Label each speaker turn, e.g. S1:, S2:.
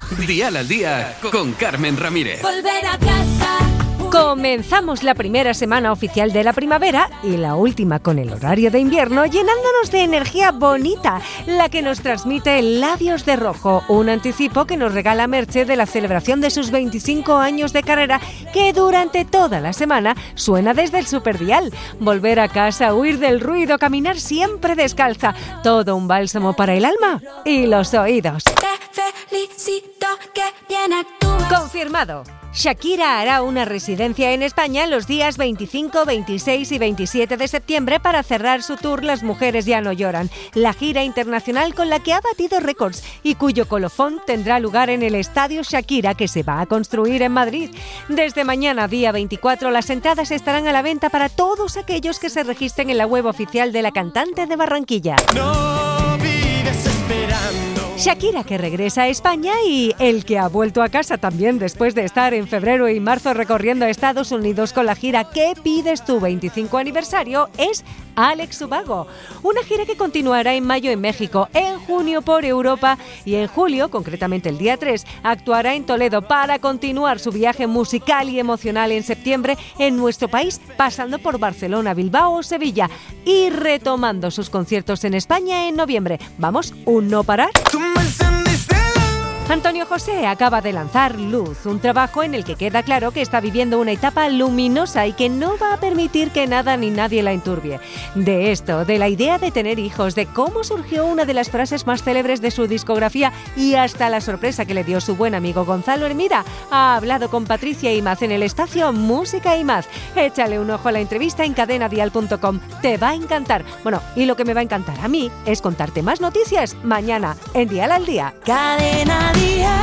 S1: Dial al Día con Carmen Ramírez.
S2: Volver a casa.
S3: Comenzamos la primera semana oficial de la primavera y la última con el horario de invierno, llenándonos de energía bonita, la que nos transmite Labios de Rojo, un anticipo que nos regala Merche de la celebración de sus 25 años de carrera, que durante toda la semana suena desde el Superdial. Volver a casa, huir del ruido, caminar siempre descalza, todo un bálsamo para el alma y los oídos.
S2: Te felicito, que bien actúas.
S3: Confirmado. Shakira hará una residencia en España los días 25, 26 y 27 de septiembre para cerrar su tour Las Mujeres Ya No Lloran, la gira internacional con la que ha batido récords y cuyo colofón tendrá lugar en el Estadio Shakira, que se va a construir en Madrid. Desde mañana, día 24, las entradas estarán a la venta para todos aquellos que se registren en la web oficial de la cantante de Barranquilla.
S4: No vives esperando.
S3: Shakira, que regresa a España, y el que ha vuelto a casa también después de estar en febrero y marzo recorriendo Estados Unidos con la gira ¿Qué pides tu 25 aniversario? Es Alex Ubago. Una gira que continuará en mayo en México, en junio por Europa y en julio, concretamente el día 3, actuará en Toledo para continuar su viaje musical y emocional en septiembre en nuestro país, pasando por Barcelona, Bilbao o Sevilla y retomando sus conciertos en España en noviembre. Vamos, un no parar. Antonio José acaba de lanzar Luz, un trabajo en el que queda claro que está viviendo una etapa luminosa y que no va a permitir que nada ni nadie la enturbie. De esto, de la idea de tener hijos, de cómo surgió una de las frases más célebres de su discografía y hasta la sorpresa que le dio su buen amigo Gonzalo Hermida, ha hablado con Patricia Imaz en el espacio Música Imaz. Échale un ojo a la entrevista en cadenadial.com. Te va a encantar. Bueno, y lo que me va a encantar a mí es contarte más noticias mañana en Dial al Día.
S2: Cadena Dial.